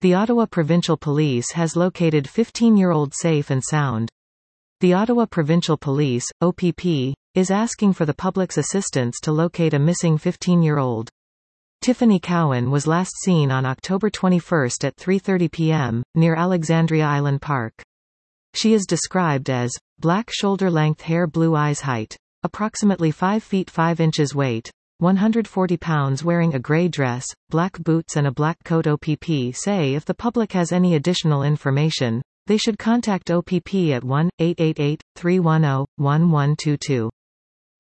The Ottawa Provincial Police has located 15-year-old safe and sound. The Ottawa Provincial Police, OPP, is asking for the public's assistance to locate a missing 15-year-old. Tiffany Cowan was last seen on October 21 at 3:30 p.m., near Alexandria Island Park. She is described as, black shoulder-length hair, blue eyes, height, approximately 5 feet 5 inches, weight, 140 pounds, wearing a gray dress, black boots and a black coat. OPP say if the public has any additional information, they should contact OPP at 1-888-310-1122.